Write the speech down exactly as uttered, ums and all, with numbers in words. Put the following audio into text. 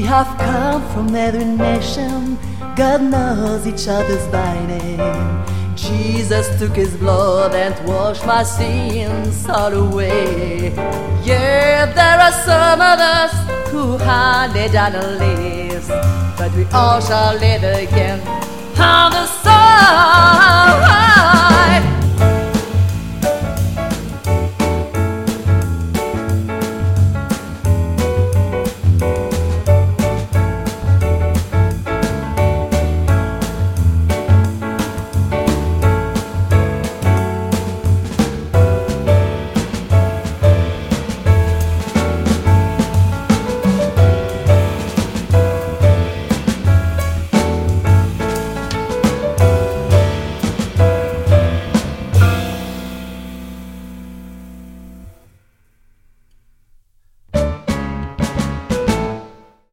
have come from every nation. God knows each other's by name. Jesus took his blood and washed my sins all away. Yeah, there are some of us who hardly down a list, but we all shall live again on the side.